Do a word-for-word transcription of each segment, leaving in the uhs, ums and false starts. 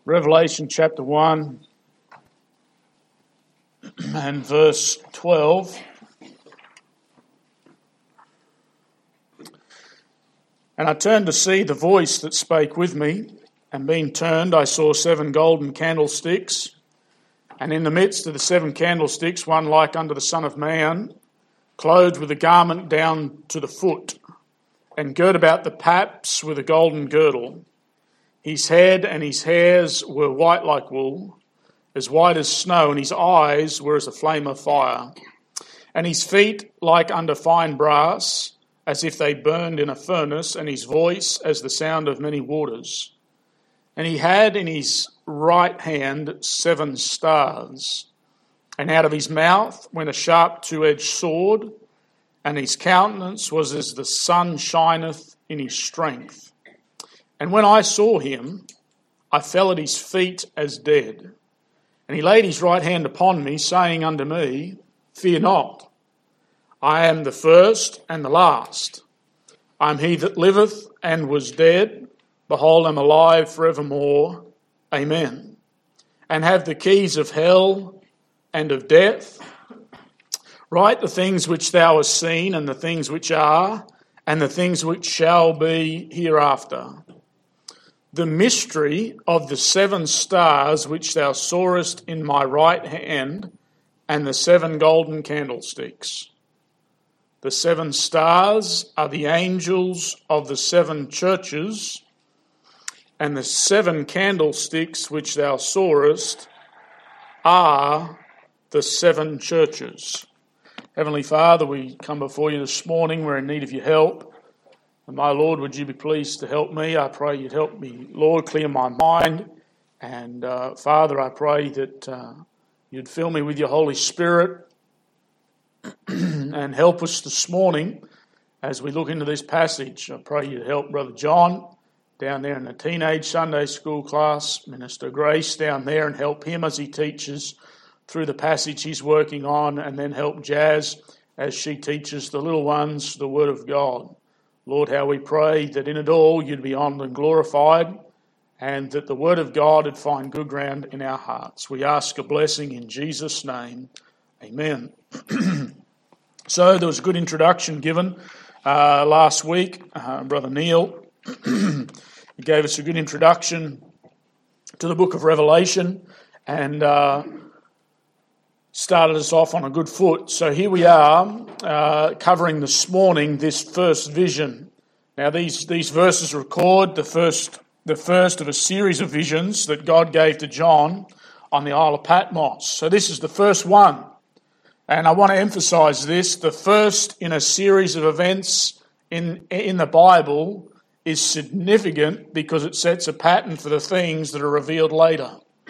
Revelation chapter one and verse twelve. And I turned to see the voice that spake with me, and being turned I saw seven golden candlesticks, and in the midst of the seven candlesticks one like unto the Son of Man, clothed with a garment down to the foot, and girt about the paps with a golden girdle. His head and his hairs were white like wool, as white as snow, and his eyes were as a flame of fire. And his feet like unto fine brass, as if they burned in a furnace, and his voice as the sound of many waters. And he had in his right hand seven stars, and out of his mouth went a sharp two-edged sword, and his countenance was as the sun shineth in his strength. And when I saw him, I fell at his feet as dead. And he laid his right hand upon me, saying unto me, Fear not, I am the first and the last. I am he that liveth and was dead. Behold, I am alive forevermore. Amen. And have the keys of hell and of death. Write the things which thou hast seen, and the things which are, and the things which shall be hereafter. The mystery of the seven stars which thou sawest in my right hand, and the seven golden candlesticks. The seven stars are the angels of the seven churches, and the seven candlesticks which thou sawest are the seven churches. Heavenly Father, we come before you this morning. We're in need of your help. And my Lord, would you be pleased to help me? I pray you'd help me, Lord, clear my mind. And uh, Father, I pray that uh, you'd fill me with your Holy Spirit and help us this morning as we look into this passage. I pray you'd help Brother John down there in the teenage Sunday school class, Minister Grace down there, and help him as he teaches through the passage he's working on, and then help Jazz as she teaches the little ones the Word of God. Lord, how we pray that in it all you'd be honoured and glorified, and that the Word of God would find good ground in our hearts. We ask a blessing in Jesus' name. Amen. So there was a good introduction given uh, last week. Uh, Brother Neil he gave us a good introduction to the book of Revelation, and uh, started us off on a good foot. So here we are, uh, covering this morning this first vision. Now these these verses record the first the first of a series of visions that God gave to John on the Isle of Patmos. So this is the first one. And I want to emphasize this: the first in a series of events in in the Bible is significant because it sets a pattern for the things that are revealed later.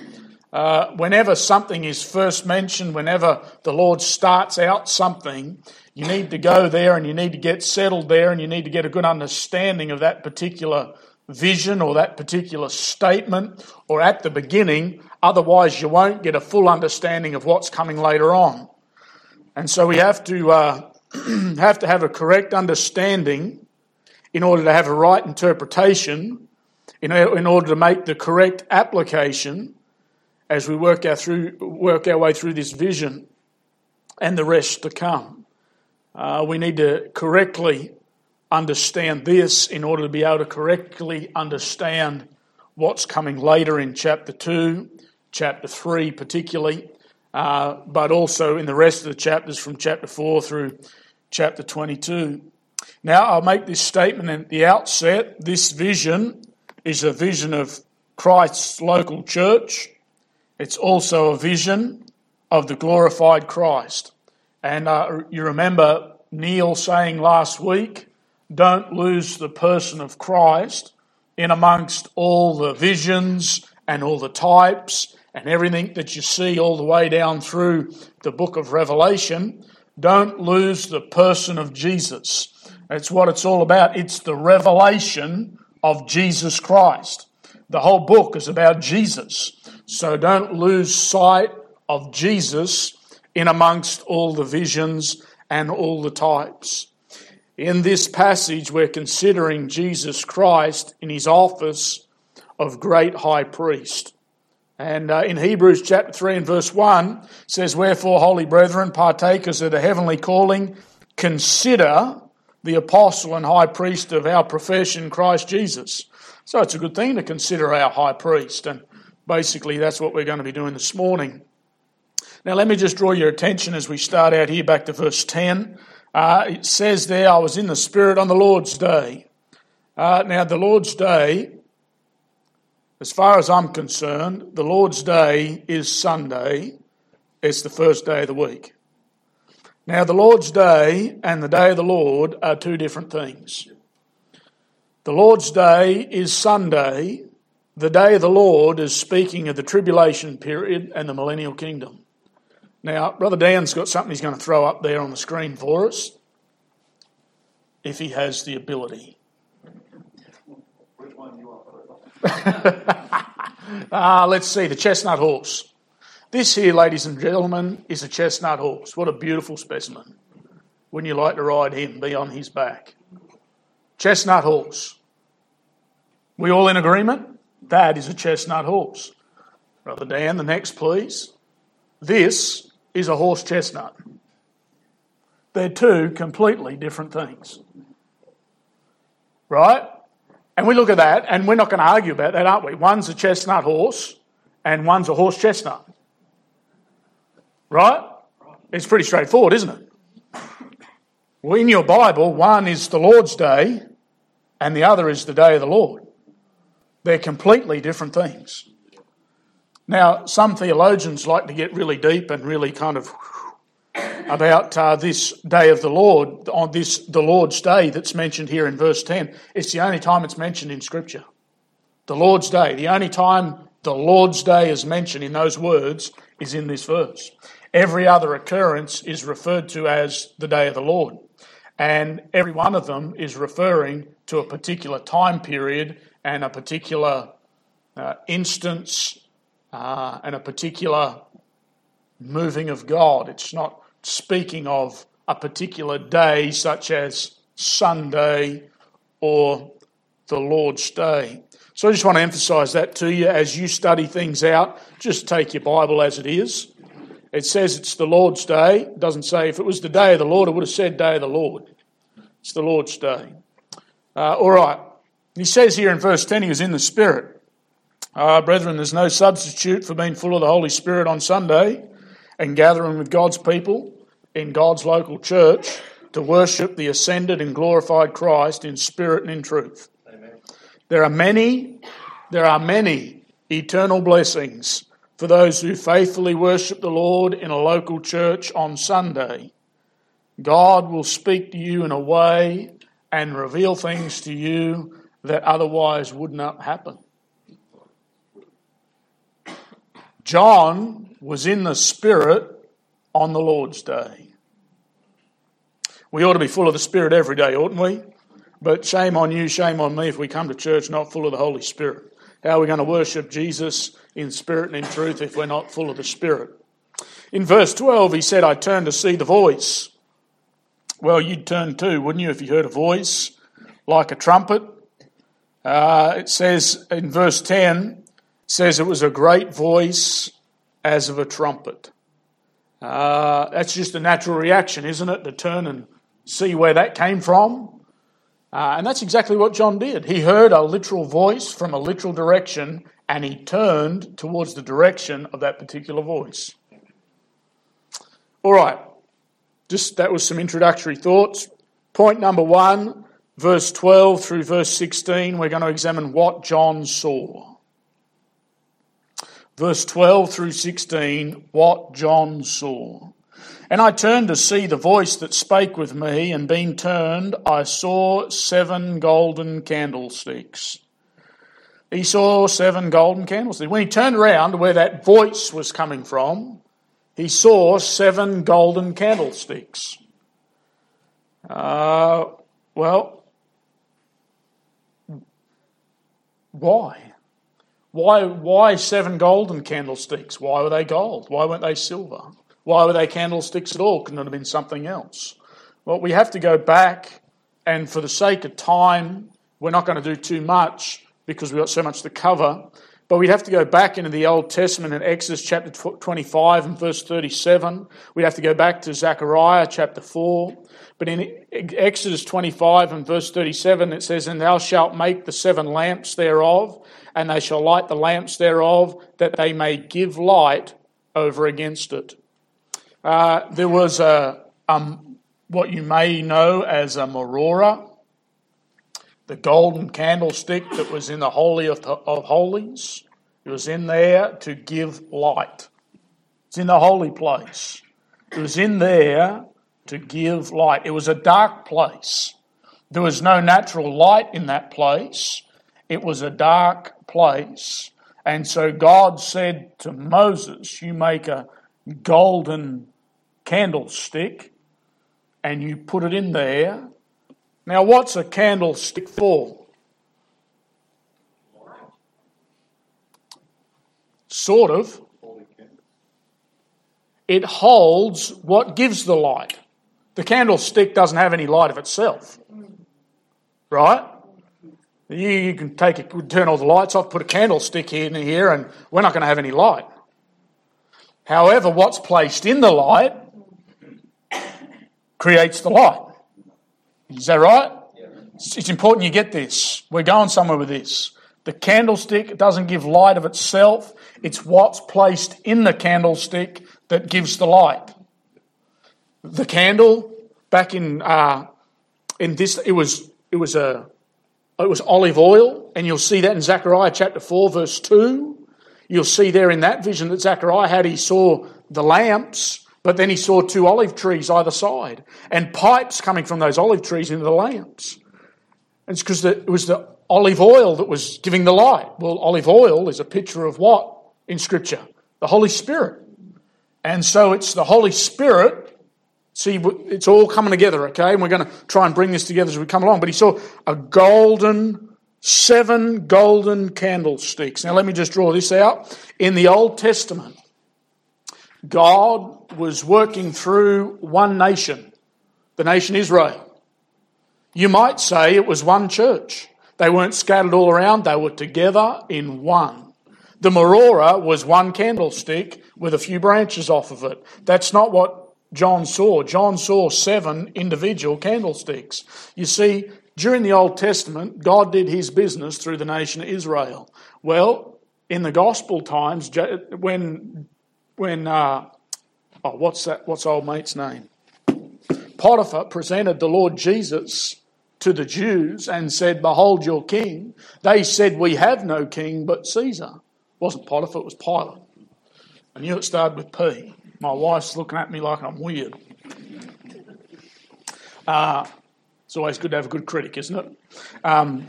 Uh, whenever something is first mentioned, whenever the Lord starts out something, you need to go there and you need to get settled there and you need to get a good understanding of that particular vision or that particular statement or at the beginning. Otherwise, you won't get a full understanding of what's coming later on. And so we have to uh, have to have a correct understanding in order to have a right interpretation, in, in order to make the correct application as we work our through work our way through this vision and the rest to come. Uh, we need to correctly understand this in order to be able to correctly understand what's coming later in chapter two, chapter three particularly, uh, but also in the rest of the chapters from chapter four through chapter twenty-two. Now, I'll make this statement at the outset. This vision is a vision of Christ's local church. It's also a vision of the glorified Christ. And uh, you remember Neil saying last week, don't lose the person of Christ in amongst all the visions and all the types and everything that you see all the way down through the book of Revelation. Don't lose the person of Jesus. That's what it's all about. It's the revelation of Jesus Christ. The whole book is about Jesus. So don't lose sight of Jesus in amongst all the visions and all the types. In this passage, we're considering Jesus Christ in his office of great high priest. And uh, in Hebrews chapter three and verse one, it says, "Wherefore, holy brethren, partakers of the heavenly calling, consider the apostle and high priest of our profession, Christ Jesus." So it's a good thing to consider our high priest, and basically that's what we're going to be doing this morning. Now let me just draw your attention as we start out here back to verse ten. Uh, it says there, "I was in the Spirit on the Lord's day." Uh, now the Lord's day, as far as I'm concerned, the Lord's day is Sunday. It's the first day of the week. Now the Lord's day and the day of the Lord are two different things. The Lord's day is Sunday. The day of the Lord is speaking of the tribulation period and the millennial kingdom. Now, Brother Dan's got something he's going to throw up there on the screen for us, if he has the ability. Which one do you want? uh, let's see, the chestnut horse. This here, ladies and gentlemen, is a chestnut horse. What a beautiful specimen. Wouldn't you like to ride him, be on his back? Chestnut horse. We all in agreement? That is a chestnut horse. Brother Dan, the next please. This is a horse chestnut. They're two completely different things. Right? And we look at that, and we're not going to argue about that, aren't we? One's a chestnut horse, and one's a horse chestnut. Right? It's pretty straightforward, isn't it? Well, in your Bible, one is the Lord's day, and the other is the day of the Lord. They're completely different things. Now, some theologians like to get really deep and really kind of about uh, this day of the Lord, on this the Lord's day that's mentioned here in verse ten. It's the only time it's mentioned in Scripture. The Lord's day. The only time the Lord's day is mentioned in those words is in this verse. Every other occurrence is referred to as the day of the Lord. And every one of them is referring to a particular time period and a particular uh, instance uh, and a particular moving of God. It's not speaking of a particular day such as Sunday or the Lord's Day. So I just want to emphasise that to you as you study things out. Just take your Bible as it is. It says it's the Lord's Day. It doesn't say if it was the day of the Lord, it would have said day of the Lord. It's the Lord's Day. Uh, all right. He says here in verse ten, he was in the Spirit. Uh, brethren, there's no substitute for being full of the Holy Spirit on Sunday and gathering with God's people in God's local church to worship the ascended and glorified Christ in spirit and in truth. Amen. There are many, there are many eternal blessings for those who faithfully worship the Lord in a local church on Sunday. God will speak to you in a way and reveal things to you that otherwise would not happen. John was in the Spirit on the Lord's day. We ought to be full of the Spirit every day, oughtn't we? But shame on you, shame on me if we come to church not full of the Holy Spirit. How are we going to worship Jesus in spirit and in truth if we're not full of the Spirit? In verse twelve, he said, I turned to see the voice. Well, you'd turn too, wouldn't you, if you heard a voice like a trumpet? Uh, it says in verse ten, it says it was a great voice as of a trumpet. Uh, that's just a natural reaction, isn't it, to turn and see where that came from? Uh, and that's exactly what John did. He heard a literal voice from a literal direction, and he turned towards the direction of that particular voice. All right, just that was some introductory thoughts. Point number one, verse twelve through verse sixteen, we're going to examine what John saw. Verse twelve through sixteen, what John saw. And I turned to see the voice that spake with me, and being turned, I saw seven golden candlesticks. He saw seven golden candlesticks. When he turned around to where that voice was coming from, he saw seven golden candlesticks. Uh, well, why? Why, why seven golden candlesticks? Why were they gold? Why weren't they silver? Why were they candlesticks at all? Couldn't it have been something else? Well, we have to go back, and for the sake of time, we're not going to do too much because we've got so much to cover. But we'd have to go back into the Old Testament in Exodus chapter twenty-five and verse thirty-seven. We'd have to go back to Zechariah chapter four. But in Exodus twenty-five and verse thirty-seven it says, "And thou shalt make the seven lamps thereof, and they shall light the lamps thereof, that they may give light over against it." Uh, there was a um, what you may know as a menorah, the golden candlestick that was in the Holy of, of Holies. It was in there to give light. It's in the holy place. It was in there to give light. It was a dark place. There was no natural light in that place. It was a dark place. And so God said to Moses, "You make a golden candlestick and you put it in there." Now, what's a candlestick for? Sort of. It holds what gives the light. The candlestick doesn't have any light of itself. Right? You, you can take it, turn all the lights off, put a candlestick in here, and we're not going to have any light. However, what's placed in the light creates the light. Is that right? Yeah. It's important you get this. We're going somewhere with this. The candlestick doesn't give light of itself. It's what's placed in the candlestick that gives the light. The candle, back in uh, in this, it was it was a it was olive oil, and you'll see that in Zechariah chapter four, verse two. You'll see there in that vision that Zechariah had, he saw the lamps, but then he saw two olive trees either side, and pipes coming from those olive trees into the lamps. And it's because it was the olive oil that was giving the light. Well, olive oil is a picture of what in Scripture? The Holy Spirit. And so it's the Holy Spirit. See, it's all coming together, okay? And we're going to try and bring this together as we come along. But he saw a golden, seven golden candlesticks. Now let me just draw this out. In the Old Testament, God was working through one nation, the nation Israel. You might say it was one church. They weren't scattered all around. They were together in one. The menorah was one candlestick with a few branches off of it. That's not what John saw. John saw seven individual candlesticks. You see, during the Old Testament, God did his business through the nation of Israel. Well, in the gospel times, when, when uh, oh, what's that? What's old mate's name? Potiphar presented the Lord Jesus to the Jews and said, "Behold your king." They said, "We have no king but Caesar." It wasn't Potiphar, it was Pilate. I knew it started with P. My wife's looking at me like I'm weird. Uh, it's always good to have a good critic, isn't it? Um,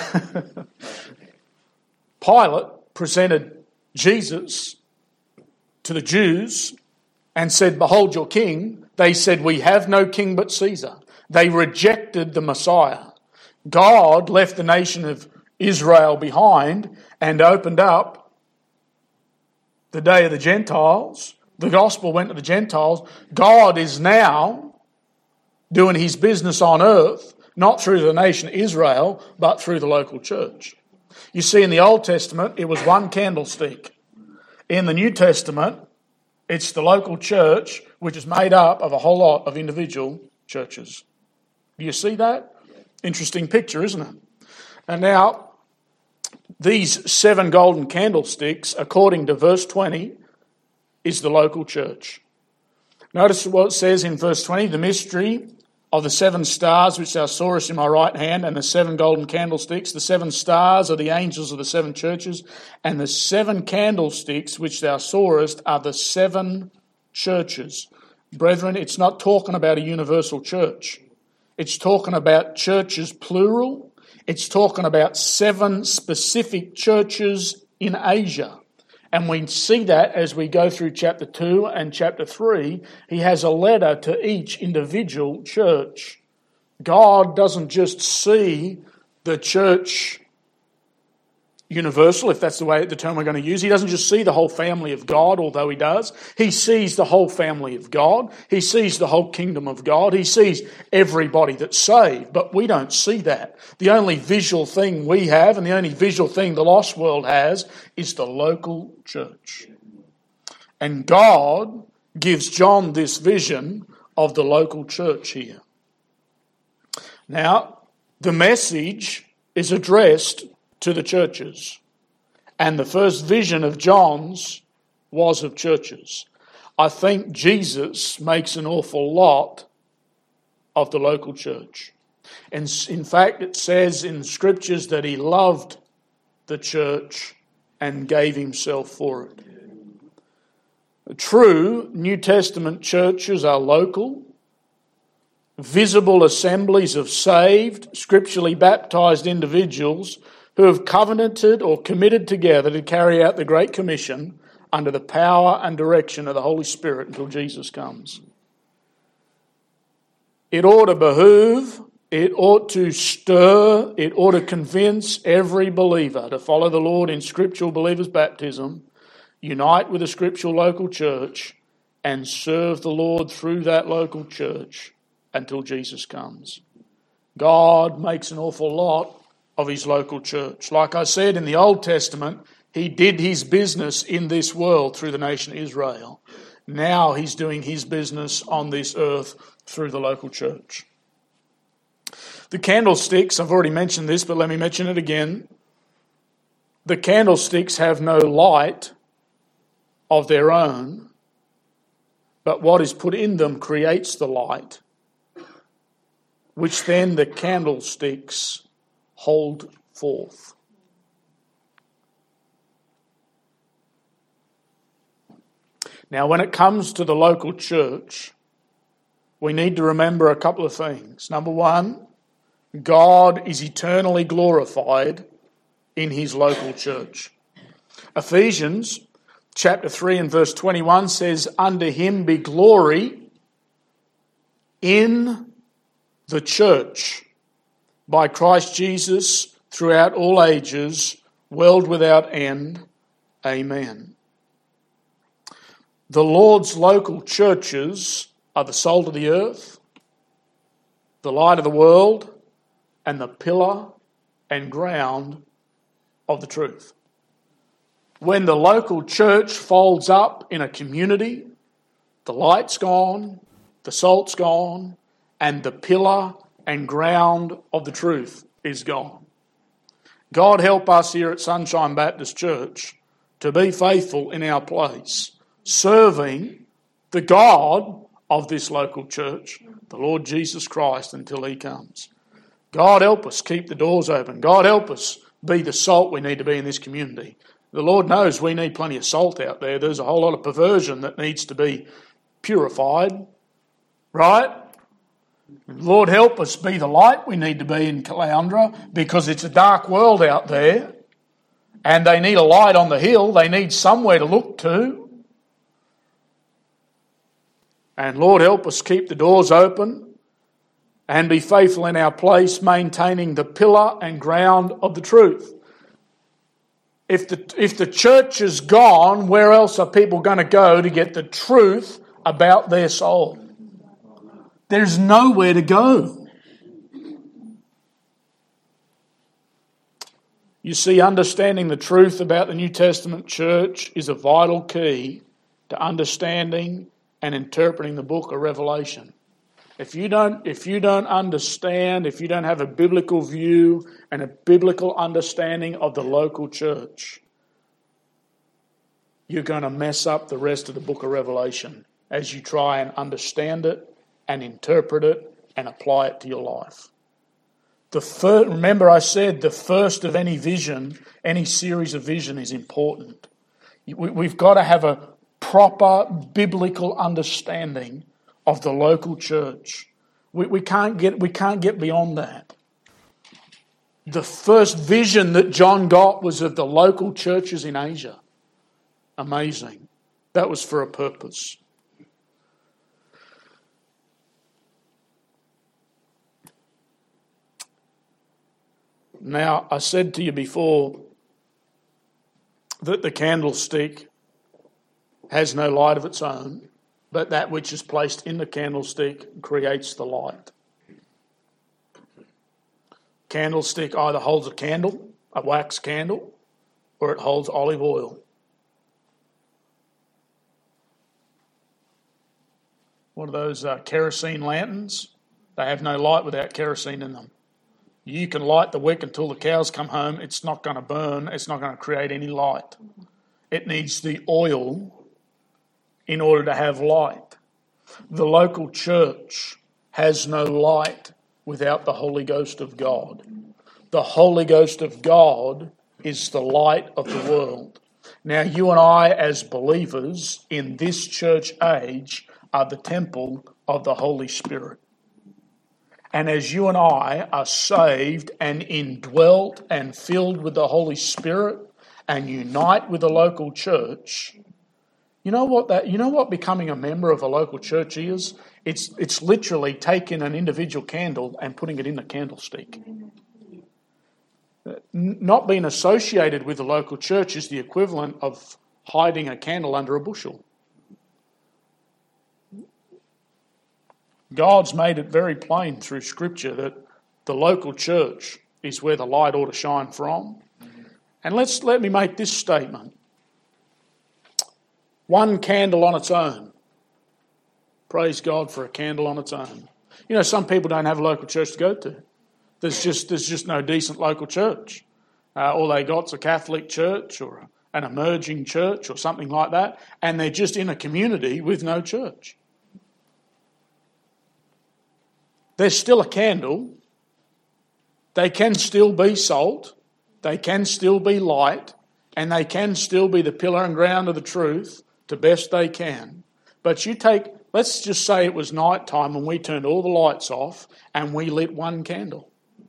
Pilate presented Jesus to the Jews and said, "Behold your king." They said, "We have no king but Caesar." They rejected the Messiah. God left the nation of Israel behind and opened up the day of the Gentiles. The gospel went to the Gentiles. God is now doing his business on earth, not through the nation Israel, but through the local church. You see, in the Old Testament, it was one candlestick. In the New Testament, it's the local church, which is made up of a whole lot of individual churches. Do you see that? Interesting picture, isn't it? And now, these seven golden candlesticks, according to verse twenty, is the local church. Notice what it says in verse twenty, "The mystery of the seven stars which thou sawest in my right hand, and the seven golden candlesticks. The seven stars are the angels of the seven churches, and the seven candlesticks which thou sawest are the seven churches." Brethren, it's not talking about a universal church. It's talking about churches plural. It's talking about seven specific churches in Asia. And we see that as we go through chapter two and chapter three. He has a letter to each individual church. God doesn't just see the church universal, if that's the way the term we're going to use. He doesn't just see the whole family of God, although he does. He sees the whole family of God. He sees the whole kingdom of God. He sees everybody that's saved, but we don't see that. The only visual thing we have, and the only visual thing the lost world has, is the local church. And God gives John this vision of the local church here. Now, the message is addressed to the churches. And the first vision of John's was of churches. I think Jesus makes an awful lot of the local church. And in fact, it says in the scriptures that he loved the church and gave himself for it. True, New Testament churches are local, visible assemblies of saved, scripturally baptized individuals who have covenanted or committed together to carry out the Great Commission under the power and direction of the Holy Spirit until Jesus comes. It ought to behoove, it ought to stir, it ought to convince every believer to follow the Lord in scriptural believers' baptism, unite with a scriptural local church, and serve the Lord through that local church until Jesus comes. God makes an awful lot of his local church. Like I said, in the Old Testament, he did his business in this world through the nation Israel. Now he's doing his business on this earth through the local church. The candlesticks, I've already mentioned this, but let me mention it again. The candlesticks have no light of their own, but what is put in them creates the light, which then the candlesticks hold forth. Now, when it comes to the local church, we need to remember a couple of things. Number one, God is eternally glorified in his local church. Ephesians chapter three and verse twenty-one says, "Unto him be glory in the church by Christ Jesus throughout all ages, world without end. Amen." The Lord's local churches are the salt of the earth, the light of the world, and the pillar and ground of the truth. When the local church folds up in a community, the light's gone, the salt's gone, and the pillar and ground of the truth is gone. God help us here at Sunshine Baptist Church to be faithful in our place, serving the God of this local church, the Lord Jesus Christ, until he comes. God help us keep the doors open. God help us be the salt we need to be in this community. The Lord knows we need plenty of salt out there. There's a whole lot of perversion that needs to be purified, right? Lord help us be the light we need to be in Caloundra, because it's a dark world out there and they need a light on the hill. They need somewhere to look to. And Lord help us keep the doors open and be faithful in our place, maintaining the pillar and ground of the truth. If the, if the church is gone, where else are people going to go to get the truth about their soul? There's nowhere to go. You see, understanding the truth about the New Testament church is a vital key to understanding and interpreting the book of Revelation. If you don't, if you don't understand, if you don't have a biblical view and a biblical understanding of the local church, you're going to mess up the rest of the book of Revelation as you try and understand it and interpret it and apply it to your life. The first, remember I said the first of any vision, any series of vision is important. We, we've got to have a proper biblical understanding of the local church. We, we can't get we can't get beyond that. The first vision that John got was of the local churches in Asia. Amazing. That was for a purpose. Now, I said to you before that the candlestick has no light of its own, but that which is placed in the candlestick creates the light. Candlestick either holds a candle, a wax candle, or it holds olive oil. What are those uh, kerosene lanterns? They have no light without kerosene in them. You can light the wick until the cows come home. It's not going to burn. It's not going to create any light. It needs the oil in order to have light. The local church has no light without the Holy Ghost of God. The Holy Ghost of God is the light of the world. Now, you and I, as believers in this church age, are the temple of the Holy Spirit. And as you and I are saved and indwelt and filled with the Holy Spirit and unite with the local church, you know what that you know what becoming a member of a local church is? It's it's literally taking an individual candle and putting it in the candlestick. Not being associated with the local church is the equivalent of hiding a candle under a bushel. God's made it very plain through Scripture that the local church is where the light ought to shine from. And let's let me make this statement. One candle on its own. Praise God for a candle on its own. You know, some people don't have a local church to go to. There's just there's just no decent local church. Uh, all they got's a Catholic church or an emerging church or something like that, and they're just in a community with no church. There's still a candle. They can still be salt. They can still be light. And they can still be the pillar and ground of the truth to best they can. But you take, let's just say it was night time and we turned all the lights off and we lit one candle.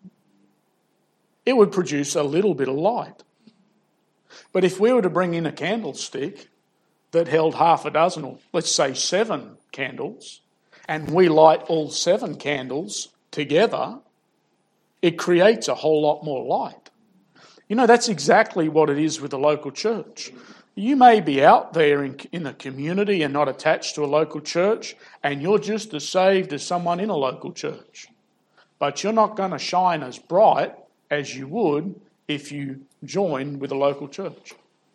It would produce a little bit of light. But if we were to bring in a candlestick that held half a dozen, or let's say seven candles, and we light all seven candles together, it creates a whole lot more light. You know, that's exactly what it is with the local church. You may be out there in, in the community and not attached to a local church, and you're just as saved as someone in a local church. But you're not going to shine as bright as you would if you join with a local church.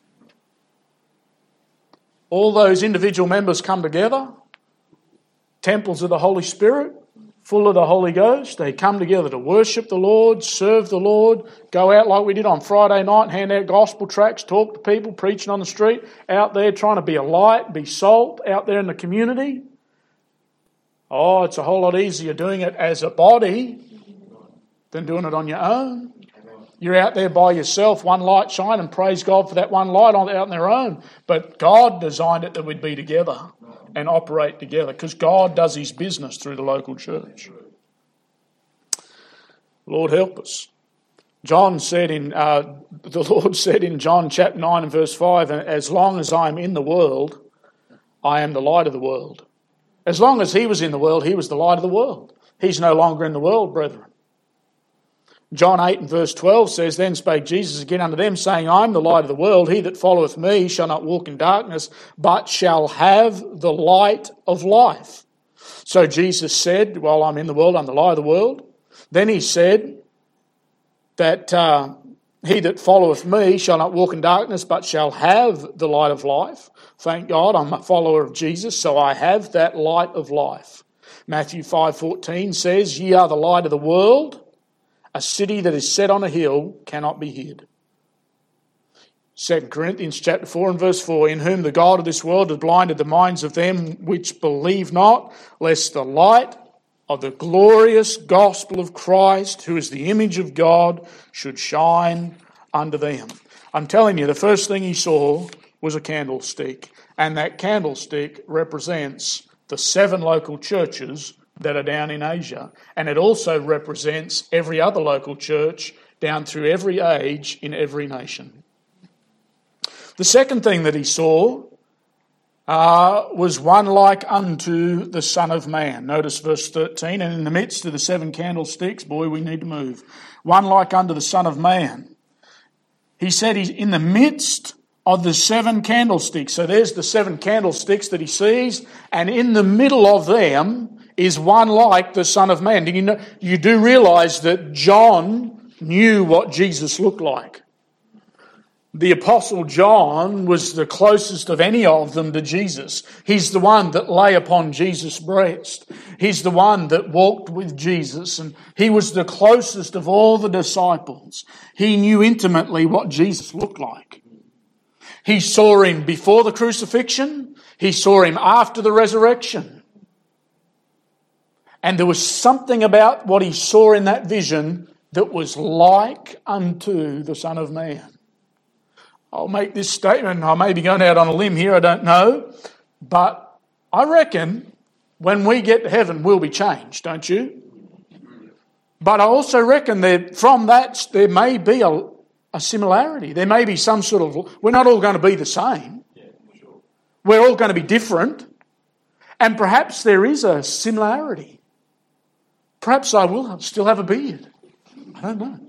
All those individual members come together, temples of the Holy Spirit, full of the Holy Ghost. They come together to worship the Lord, serve the Lord, go out like we did on Friday night, hand out gospel tracts, talk to people, preaching on the street, out there trying to be a light, be salt, out there in the community. Oh, it's a whole lot easier doing it as a body than doing it on your own. You're out there by yourself, one light shine, and praise God for that one light out on their own. But God designed it that we'd be together and operate together, because God does his business through the local church. Lord help us. John said in, uh, the Lord said in John chapter nine and verse five, as long as I'm in the world, I am the light of the world. As long as he was in the world, he was the light of the world. He's no longer in the world, brethren. John eight and verse twelve says, then spake Jesus again unto them, saying, I am the light of the world. He that followeth me shall not walk in darkness, but shall have the light of life. So Jesus said, while I'm in the world, I'm the light of the world. Then he said that uh, he that followeth me shall not walk in darkness, but shall have the light of life. Thank God, I'm a follower of Jesus, so I have that light of life. Matthew five fourteen says, ye are the light of the world. A city that is set on a hill cannot be hid. Second Corinthians chapter four and verse four, in whom the God of this world has blinded the minds of them which believe not, lest the light of the glorious gospel of Christ, who is the image of God, should shine unto them. I'm telling you, the first thing he saw was a candlestick, and that candlestick represents the seven local churches that are down in Asia. And it also represents every other local church down through every age in every nation. The second thing that he saw uh, was one like unto the Son of Man. Notice verse thirteen, and in the midst of the seven candlesticks, boy, we need to move. One like unto the Son of Man. He said he's in the midst of the seven candlesticks. So there's the seven candlesticks that he sees, and in the middle of them is one like the Son of Man. Do you know, you do realise that John knew what Jesus looked like. The Apostle John was the closest of any of them to Jesus. He's the one that lay upon Jesus' breast. He's the one that walked with Jesus, and he was the closest of all the disciples. He knew intimately what Jesus looked like. He saw him before the crucifixion. He saw him after the resurrection. And there was something about what he saw in that vision that was like unto the Son of Man. I'll make this statement. I may be going out on a limb here, I don't know. But I reckon when we get to heaven, we'll be changed, don't you? But I also reckon that from that there may be a, a similarity. There may be some sort of... We're not all going to be the same. We're all going to be different. And perhaps there is a similarity. Perhaps I will still have a beard. I don't know.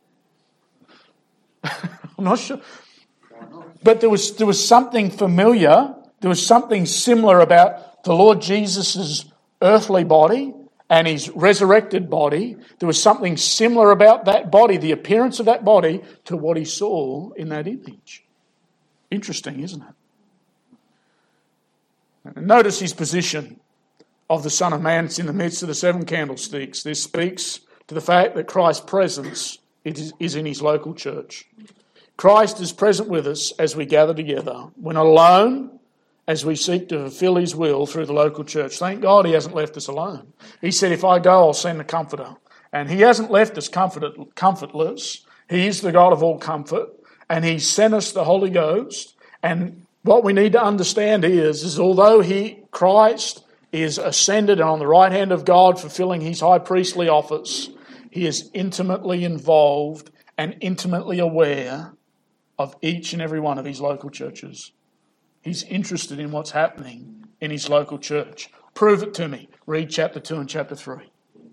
I'm not sure. But there was there was something familiar, there was something similar about the Lord Jesus' earthly body and his resurrected body. There was something similar about that body, the appearance of that body, to what he saw in that image. Interesting, isn't it? Notice his position of the Son of Man. It's in the midst of the seven candlesticks. This speaks to the fact that Christ's presence is in his local church. Christ is present with us as we gather together. We're not alone as we seek to fulfill his will through the local church. Thank God he hasn't left us alone. He said, if I go, I'll send the Comforter. And he hasn't left us comfort, comfortless. He is the God of all comfort. And he sent us the Holy Ghost. And what we need to understand is, is although he, Christ, is ascended and on the right hand of God fulfilling his high priestly office, he is intimately involved and intimately aware of each and every one of his local churches. He's interested in what's happening in his local church. Prove it to me. Read chapter two and chapter three.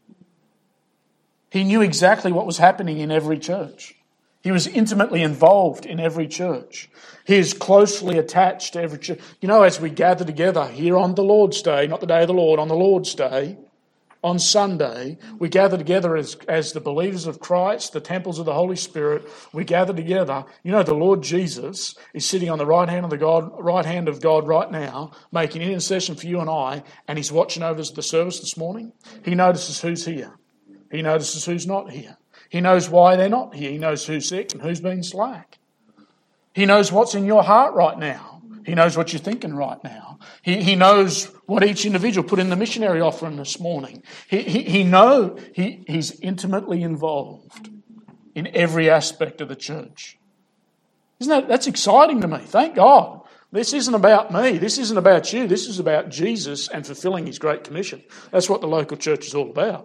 He knew exactly what was happening in every church. He was intimately involved in every church. He is closely attached to every church. You know, as we gather together here on the Lord's Day, not the day of the Lord, on the Lord's Day, on Sunday, we gather together as, as the believers of Christ, the temples of the Holy Spirit. We gather together. You know, the Lord Jesus is sitting on the right hand of the God, right hand of God right now, making intercession for you and I, and he's watching over the service this morning. He notices who's here. He notices who's not here. He knows why they're not here. He knows who's sick and who's been slack. He knows what's in your heart right now. He knows what you're thinking right now. He, he knows what each individual put in the missionary offering this morning. He, he, he know he, he's intimately involved in every aspect of the church. Isn't that, that's exciting to me. Thank God. This isn't about me. This isn't about you. This is about Jesus and fulfilling his great commission. That's what the local church is all about.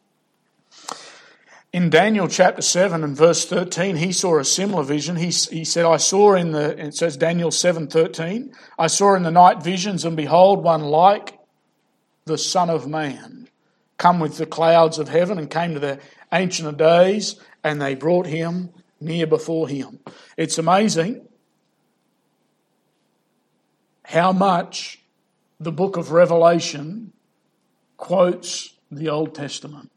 In Daniel chapter seven and verse thirteen, he saw a similar vision. He, he said, I saw in the, it says Daniel seven thirteen, I saw in the night visions, and behold, one like the Son of Man, come with the clouds of heaven, and came to the Ancient of Days, and they brought him near before him. It's amazing how much the book of Revelation quotes the Old Testament.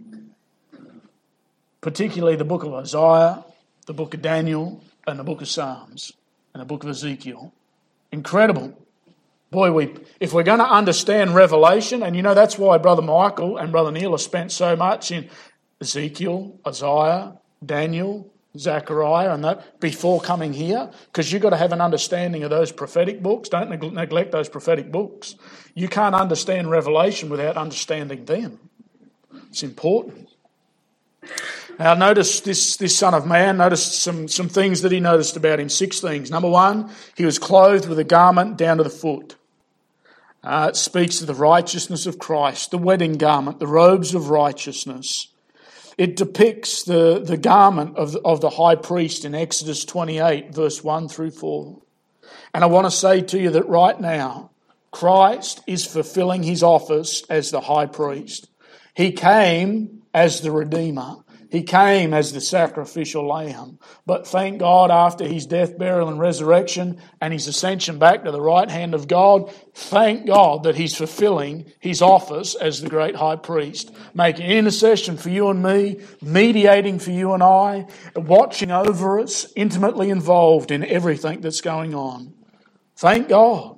Particularly the book of Isaiah, the book of Daniel, and the book of Psalms, and the book of Ezekiel. Incredible. Boy, we if we're going to understand Revelation, and you know that's why Brother Michael and Brother Neil have spent so much in Ezekiel, Isaiah, Daniel, Zechariah, and that before coming here, because you've got to have an understanding of those prophetic books. Don't neg- neglect those prophetic books. You can't understand Revelation without understanding them. It's important. Now notice this, this Son of Man, notice some, some things that he noticed about him. Six things. Number one, he was clothed with a garment down to the foot. Uh, it speaks of the righteousness of Christ, the wedding garment, the robes of righteousness. It depicts the, the garment of the, of the high priest in Exodus twenty-eight, verse one through four. And I want to say to you that right now, Christ is fulfilling his office as the high priest. He came as the Redeemer. He came as the sacrificial lamb. But thank God, after his death, burial and resurrection and his ascension back to the right hand of God, thank God that he's fulfilling his office as the great high priest, making intercession for you and me, mediating for you and I, watching over us, intimately involved in everything that's going on. Thank God.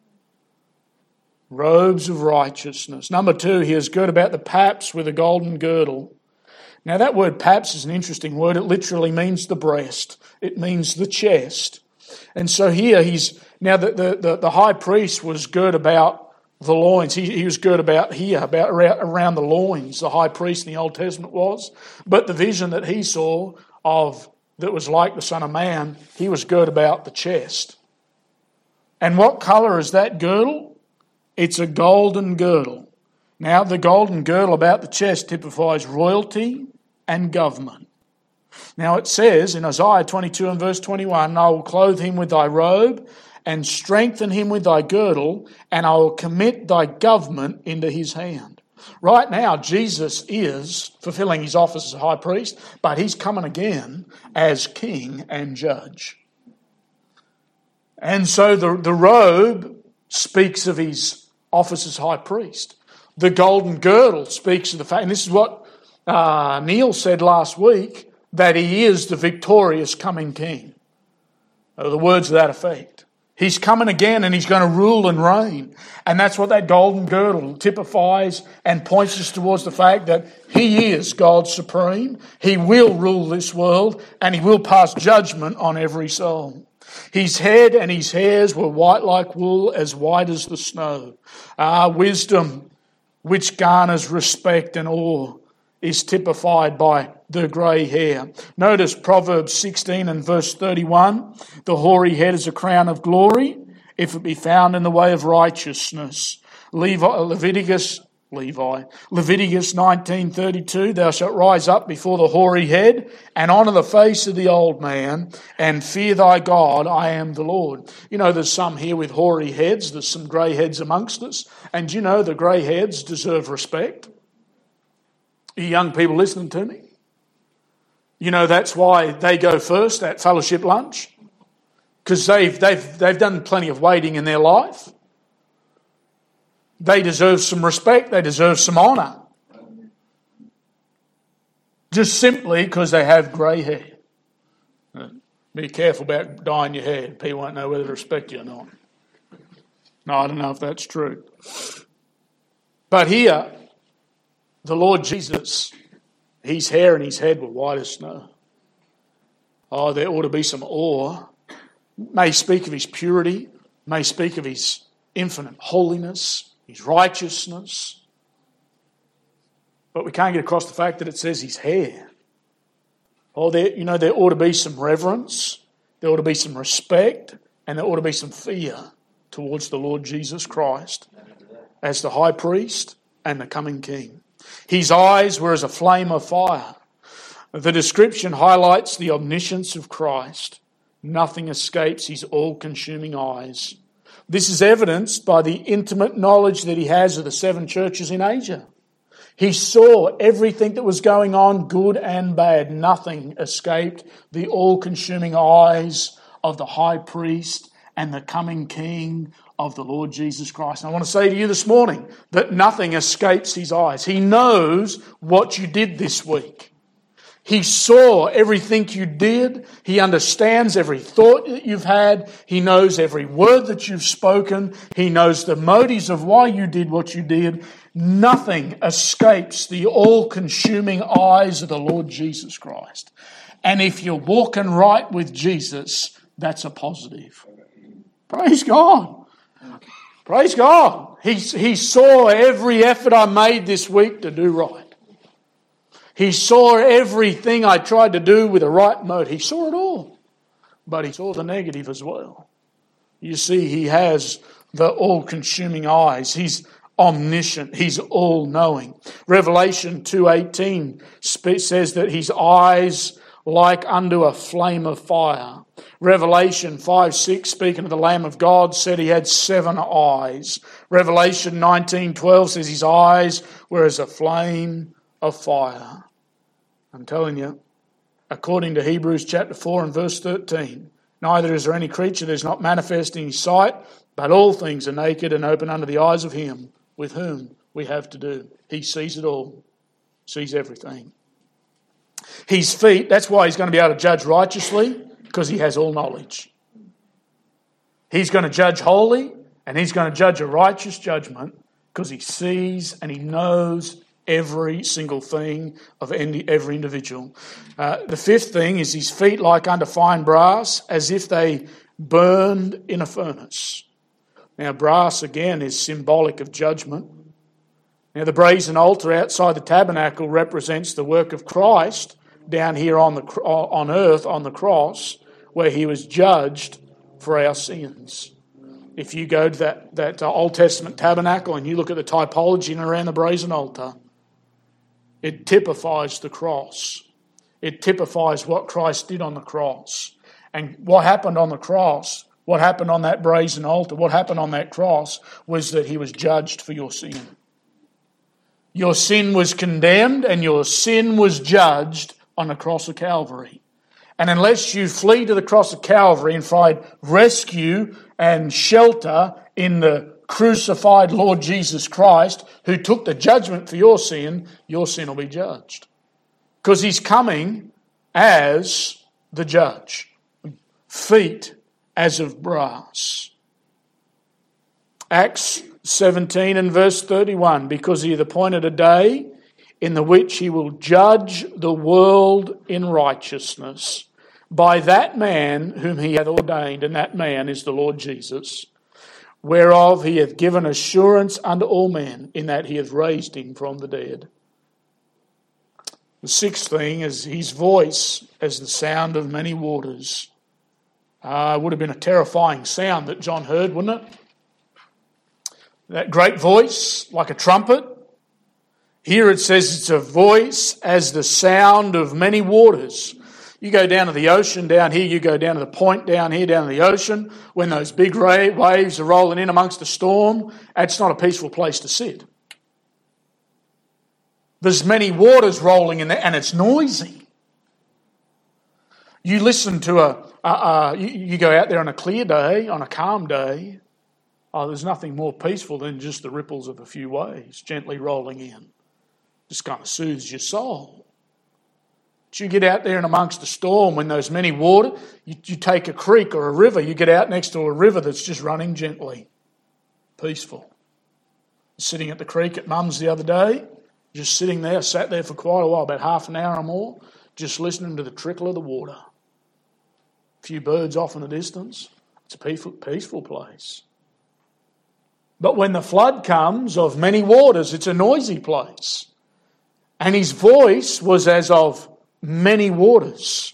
Robes of righteousness. Number two, he is girt about the paps with a golden girdle. Now that word paps is an interesting word. It literally means the breast. It means the chest. And so here he's, now the, the, the, the high priest was girt about the loins. He, he was girt about here, about around, around the loins, the high priest in the Old Testament was. But the vision that he saw of, that was like the Son of Man, he was girt about the chest. And what colour is that girdle? It's a golden girdle. Now the golden girdle about the chest typifies royalty and government. Now it says in Isaiah twenty-two and verse twenty-one, I will clothe him with thy robe and strengthen him with thy girdle, and I will commit thy government into his hand. Right now, Jesus is fulfilling his office as high priest, but he's coming again as king and judge. And so the, the robe speaks of his office as high priest. The golden girdle speaks of the fact, and this is what uh, Neil said last week, that he is the victorious coming king. Uh, the words of that effect. He's coming again and he's going to rule and reign. And that's what that golden girdle typifies and points us towards the fact that he is God supreme. He will rule this world and he will pass judgment on every soul. His head and his hairs were white like wool, as white as the snow. Ah, wisdom, which garners respect and awe, is typified by the grey hair. Notice Proverbs sixteen and verse thirty-one. The hoary head is a crown of glory, if it be found in the way of righteousness. Levi, Leviticus, Levi, Leviticus nineteen thirty-two. Thou shalt rise up before the hoary head and honour the face of the old man and fear thy God. I am the Lord. You know, there's some here with hoary heads. There's some grey heads amongst us. And you know the grey heads deserve respect. You young people listening to me? You know that's why they go first at fellowship lunch. Because they've, they've, they've done plenty of waiting in their life. They deserve some respect. They deserve some honour. Just simply because they have grey hair. Be careful about dyeing your hair. People won't know whether to respect you or not. No, I don't know if that's true. But here, the Lord Jesus, his hair and his head were white as snow. Oh, there ought to be some awe. May speak of his purity. May speak of his infinite holiness, his righteousness. But we can't get across the fact that it says his hair. Oh, there, you know, there ought to be some reverence. There ought to be some respect. And there ought to be some fear towards the Lord Jesus Christ as the high priest and the coming king. His eyes were as a flame of fire. The description highlights the omniscience of Christ. Nothing escapes his all-consuming eyes. This is evidenced by the intimate knowledge that he has of the seven churches in Asia. He saw everything that was going on, good and bad. Nothing escaped the all-consuming eyes of the high priest and the coming king of the Lord Jesus Christ. And I want to say to you this morning that nothing escapes his eyes. He knows what you did this week. He saw everything you did. He understands every thought that you've had. He knows every word that you've spoken. He knows the motives of why you did what you did. Nothing escapes the all-consuming eyes of the Lord Jesus Christ. And if you're walking right with Jesus, that's a positive. Praise God. Praise God. He, he saw every effort I made this week to do right. He saw everything I tried to do with the right motive. He saw it all. But he saw the negative as well. You see, he has the all-consuming eyes. He's omniscient. He's all-knowing. Revelation two eighteen says that his eyes like unto a flame of fire. Revelation five six, speaking of the Lamb of God, said he had seven eyes. Revelation nineteen twelve says his eyes were as a flame of fire. I'm telling you, according to Hebrews chapter four and verse thirteen, neither is there any creature that is not manifest in his sight, but all things are naked and open under the eyes of him with whom we have to do. He sees it all, sees everything. His feet, that's why he's going to be able to judge righteously, because he has all knowledge. He's going to judge holy, and he's going to judge a righteous judgment, because he sees and he knows every single thing of every individual. Uh, the fifth thing is his feet like unto fine brass, as if they burned in a furnace. Now, brass, again, is symbolic of judgment. Now, the brazen altar outside the tabernacle represents the work of Christ down here on the on earth, on the cross, where he was judged for our sins. If you go to that, that Old Testament tabernacle and you look at the typology in and around the brazen altar, it typifies the cross. It typifies what Christ did on the cross. And what happened on the cross, what happened on that brazen altar, what happened on that cross was that he was judged for your sin. Your sin was condemned and your sin was judged on the cross of Calvary. And unless you flee to the cross of Calvary and find rescue and shelter in the crucified Lord Jesus Christ, who took the judgment for your sin, your sin will be judged. Because he's coming as the judge. Feet as of brass. Acts seventeen and verse thirty-one, because he hath appointed a day in the which he will judge the world in righteousness by that man whom he hath ordained, and that man is the Lord Jesus, whereof he hath given assurance unto all men, in that he hath raised him from the dead. The sixth thing is his voice as the sound of many waters. Uh, it would have been a terrifying sound that John heard, wouldn't it? That great voice, like a trumpet. Here it says it's a voice as the sound of many waters. You go down to the ocean down here, you go down to the point down here, down to the ocean, when those big waves are rolling in amongst the storm, it's not a peaceful place to sit. There's many waters rolling in there and it's noisy. You listen to a, a, a you, you go out there on a clear day, on a calm day, oh, there's nothing more peaceful than just the ripples of a few waves gently rolling in. Just kind of soothes your soul. But you get out there and amongst the storm when those many water, you, you take a creek or a river, you get out next to a river that's just running gently. Peaceful. Sitting at the creek at Mum's the other day, just sitting there, sat there for quite a while, about half an hour or more, just listening to the trickle of the water. A few birds off in the distance. It's a peaceful, peaceful place. But when the flood comes of many waters, it's a noisy place. And his voice was as of many waters.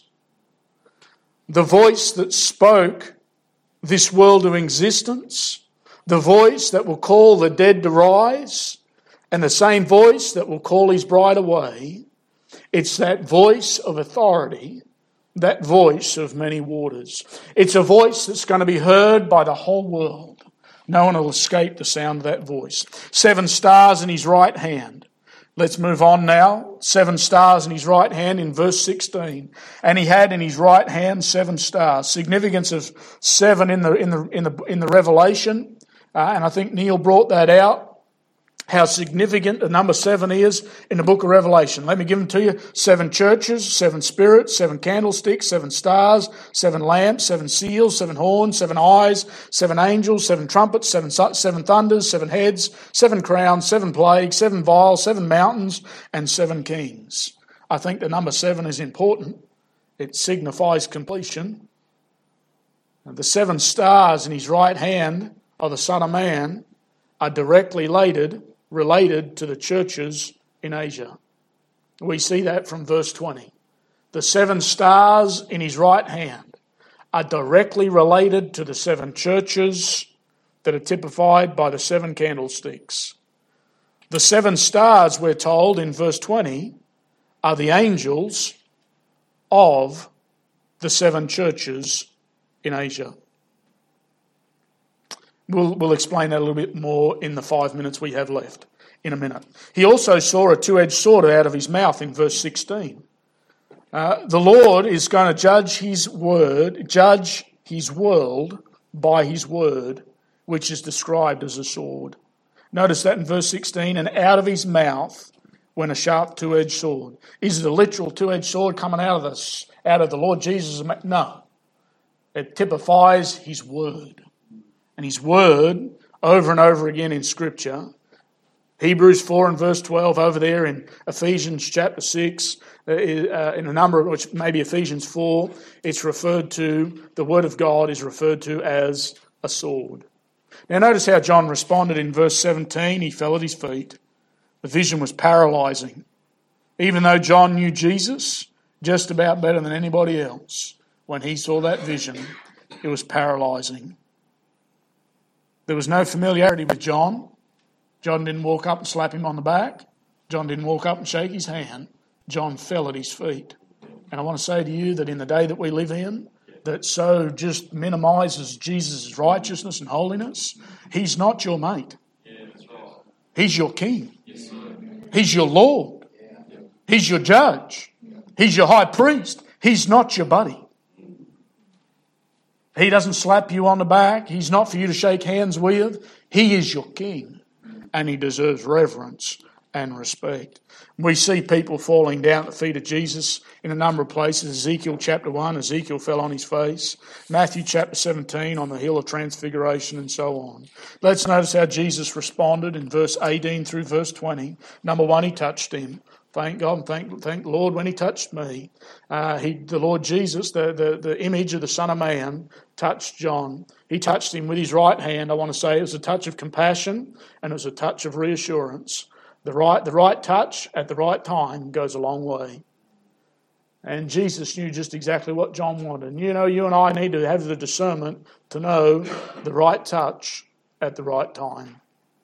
The voice that spoke this world to existence, the voice that will call the dead to rise, and the same voice that will call his bride away. It's that voice of authority, that voice of many waters. It's a voice that's going to be heard by the whole world. No one will escape the sound of that voice. Seven stars in his right hand. Let's move on now. Seven stars in his right hand in verse sixteen. And he had in his right hand seven stars. Significance of seven in the in the in the in the Revelation, uh, and I think Neil brought that out. How significant the number seven is in the book of Revelation. Let me give them to you. Seven churches, seven spirits, seven candlesticks, seven stars, seven lamps, seven seals, seven horns, seven eyes, seven angels, seven trumpets, seven seven thunders, seven heads, seven crowns, seven plagues, seven vials, seven mountains, and seven kings. I think the number seven is important. It signifies completion. And the seven stars in his right hand of the Son of Man are directly related related to the churches in Asia. We see that from verse twenty. The seven stars in his right hand are directly related to the seven churches that are typified by the seven candlesticks. The seven stars, we're told in verse twenty, are the angels of the seven churches in Asia. We'll, we'll explain that a little bit more in the five minutes we have left in a minute. He also saw a two-edged sword out of his mouth in verse sixteen. Uh, the Lord is going to judge his word, judge his world by his word, which is described as a sword. Notice that in verse sixteen, and out of his mouth went a sharp two-edged sword. Is it a literal two-edged sword coming out of the, out of the Lord Jesus' mouth? No. It typifies his word. And his word, over and over again in Scripture, Hebrews four and verse twelve, over there in Ephesians chapter six, uh, in a number of which maybe Ephesians four, it's referred to, the word of God is referred to as a sword. Now notice how John responded in verse seventeen. He fell at his feet. The vision was paralysing. Even though John knew Jesus just about better than anybody else, when he saw that vision, it was paralysing. There was no familiarity with John. John didn't walk up and slap him on the back. John didn't walk up and shake his hand. John fell at his feet. And I want to say to you that in the day that we live in, that so just minimises Jesus' righteousness and holiness, he's not your mate. He's your king. He's your Lord. He's your judge. He's your high priest. He's not your buddy. He doesn't slap you on the back. He's not for you to shake hands with. He is your king. And he deserves reverence and respect. We see people falling down at the feet of Jesus in a number of places. Ezekiel chapter one, Ezekiel fell on his face. Matthew chapter seventeen, on the hill of transfiguration, and so on. Let's notice how Jesus responded in verse eighteen through verse twenty. Number one, he touched him. Thank God and thank, thank the Lord when he touched me. Uh, he, the Lord Jesus, the, the, the image of the Son of Man, touched John. He touched him with his right hand. I want to say it was a touch of compassion and it was a touch of reassurance. The right, the right touch at the right time goes a long way. And Jesus knew just exactly what John wanted. And you know, you and I need to have the discernment to know the right touch at the right time.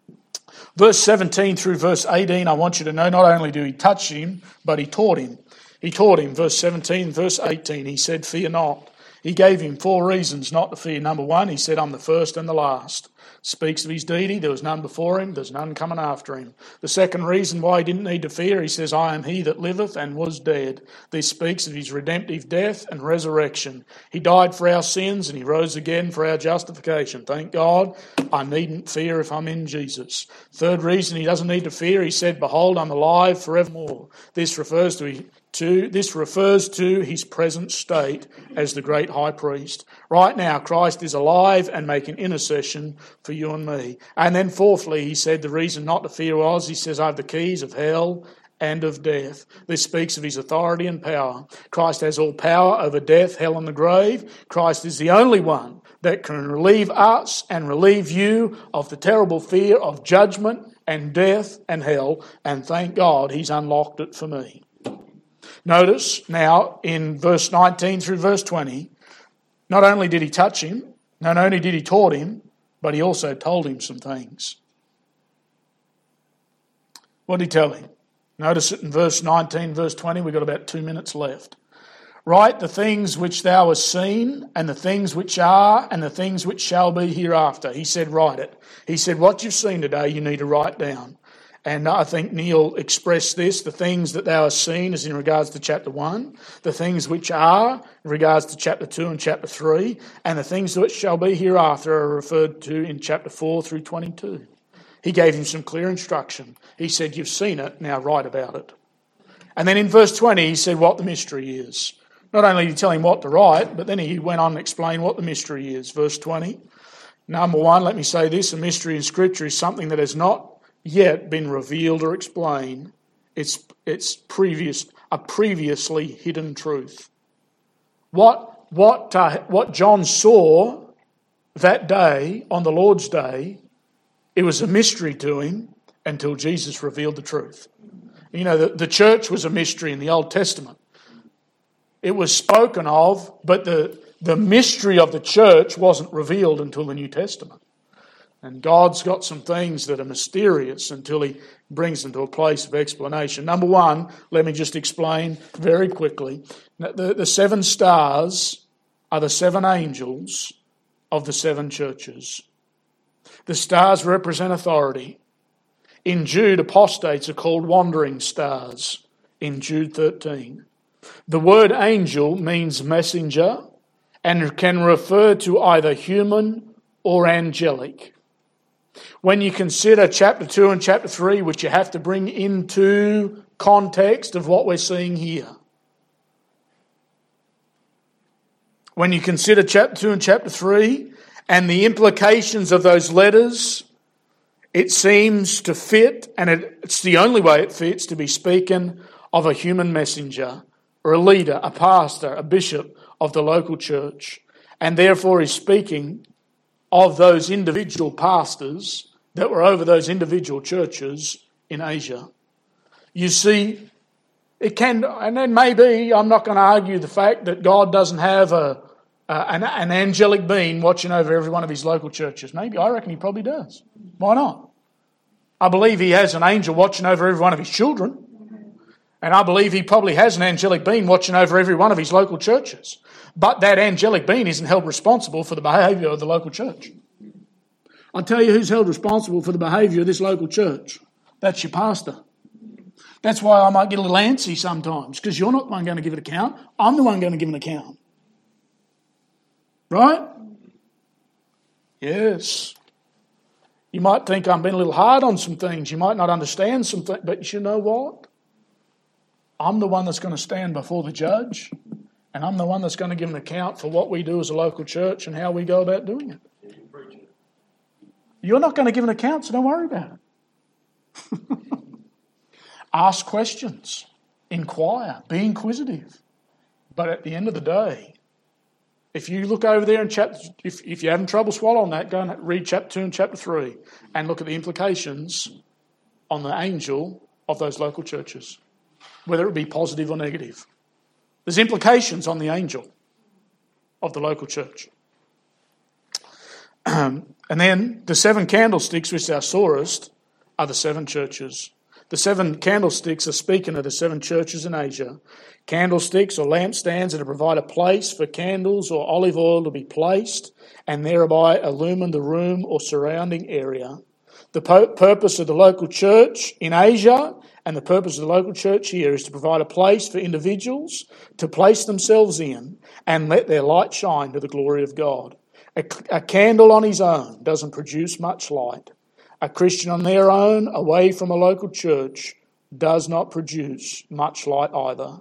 Verse seventeen through verse eighteen, I want you to know, not only did he touch him, but he taught him. He taught him, verse seventeen, verse eighteen, he said, fear not. He gave him four reasons not to fear. Number one, he said, I'm the first and the last. Speaks of his deity. There was none before him. There's none coming after him. The second reason why he didn't need to fear, he says, I am he that liveth and was dead. This speaks of his redemptive death and resurrection. He died for our sins and he rose again for our justification. Thank God, I needn't fear if I'm in Jesus. Third reason he doesn't need to fear, he said, behold, I'm alive forevermore. This refers to To, this refers to his present state as the great high priest. Right now, Christ is alive and making intercession for you and me. And then fourthly, he said the reason not to fear was, he says, I have the keys of hell and of death. This speaks of his authority and power. Christ has all power over death, hell and the grave. Christ is the only one that can relieve us and relieve you of the terrible fear of judgment and death and hell. And thank God he's unlocked it for me. Notice now in verse nineteen through verse twenty, not only did he touch him, not only did he taught him, but he also told him some things. What did he tell him? Notice it in verse nineteen, verse twenty, we've got about two minutes left. Write the things which thou hast seen, and the things which are, and the things which shall be hereafter. He said, write it. He said, what you've seen today, you need to write down. And I think Neil expressed this, the things that thou hast seen is in regards to chapter one, the things which are in regards to chapter two and chapter three, and the things which shall be hereafter are referred to in chapter four through twenty-two. He gave him some clear instruction. He said, you've seen it, now write about it. And then in verse twenty, he said what the mystery is. Not only did he tell him what to write, but then he went on and explained what the mystery is. Verse twenty, number one, let me say this, a mystery in Scripture is something that has not yet been revealed or explained. It's it's previous a previously hidden truth. What what uh, what John saw that day on the Lord's day, it was a mystery to him until Jesus revealed the truth. You know, the, the church was a mystery in the Old Testament. It was spoken of, but the the mystery of the church wasn't revealed until the New Testament. And God's got some things that are mysterious until he brings them to a place of explanation. Number one, let me just explain very quickly. The, the seven stars are the seven angels of the seven churches. The stars represent authority. In Jude, apostates are called wandering stars in Jude thirteen. The word angel means messenger and can refer to either human or angelic. When you consider chapter two and chapter three, which you have to bring into context of what we're seeing here. When you consider chapter two and chapter three and the implications of those letters, it seems to fit, and it, it's the only way it fits, to be speaking of a human messenger or a leader, a pastor, a bishop of the local church. And therefore he's speaking of those individual pastors that were over those individual churches in Asia. You see, it can, and then maybe, I'm not going to argue the fact that God doesn't have a, a an, an angelic being watching over every one of his local churches. Maybe, I reckon he probably does. Why not? I believe he has an angel watching over every one of his children. And I believe he probably has an angelic being watching over every one of his local churches. But that angelic being isn't held responsible for the behaviour of the local church. I'll tell you who's held responsible for the behaviour of this local church. That's your pastor. That's why I might get a little antsy sometimes, because you're not the one going to give an account. I'm the one going to give an account. Right? Yes. You might think I'm being a little hard on some things. You might not understand some things. But you know what? I'm the one that's going to stand before the judge. And I'm the one that's going to give an account for what we do as a local church and how we go about doing it. You're not going to give an account, so don't worry about it. Ask questions. Inquire. Be inquisitive. But at the end of the day, if you look over there in chapter, if, if you're having trouble swallowing that, go and read chapter two and chapter three and look at the implications on the angel of those local churches, whether it be positive or negative. There's implications on the angel of the local church. Um, and then the seven candlesticks which thou sawest are the seven churches. The seven candlesticks are speaking of the seven churches in Asia. Candlesticks or lampstands that provide a place for candles or olive oil to be placed and thereby illumine the room or surrounding area. The purpose of the local church in Asia and the purpose of the local church here is to provide a place for individuals to place themselves in and let their light shine to the glory of God. A, a candle on his own doesn't produce much light. A Christian on their own, away from a local church, does not produce much light either.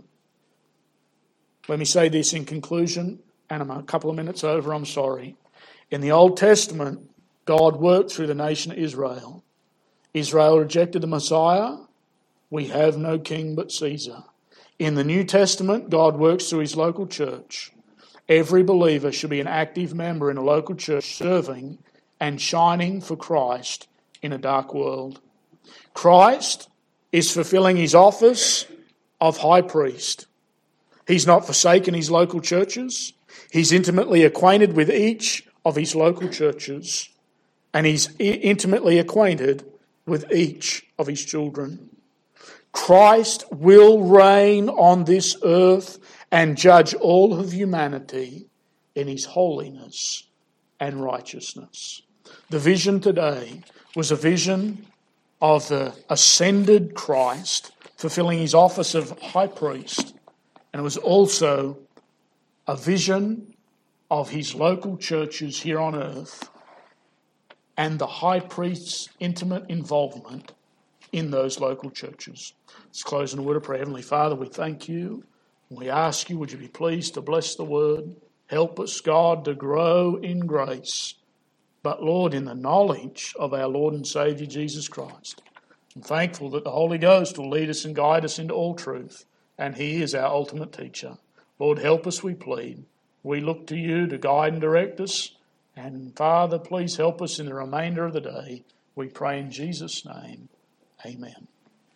Let me say this in conclusion, and I'm a couple of minutes over, I'm sorry. In the Old Testament, God worked through the nation of Israel. Israel rejected the Messiah. We have no king but Caesar. In the New Testament, God works through his local church. Every believer should be an active member in a local church, serving and shining for Christ in a dark world. Christ is fulfilling his office of high priest. He's not forsaken his local churches. He's intimately acquainted with each of his local churches, and he's intimately acquainted with each of his children. Christ will reign on this earth and judge all of humanity in his holiness and righteousness. The vision today was a vision of the ascended Christ fulfilling his office of high priest. And it was also a vision of his local churches here on earth and the high priest's intimate involvement in those local churches. Let's close in a word of prayer. Heavenly Father, we thank you. We ask you, would you be pleased to bless the word? Help us, God, to grow in grace. But Lord, in the knowledge of our Lord and Saviour Jesus Christ. I'm thankful that the Holy Ghost will lead us and guide us into all truth, and he is our ultimate teacher. Lord, help us, we plead. We look to you to guide and direct us. And Father, please help us in the remainder of the day. We pray in Jesus' name. Amen.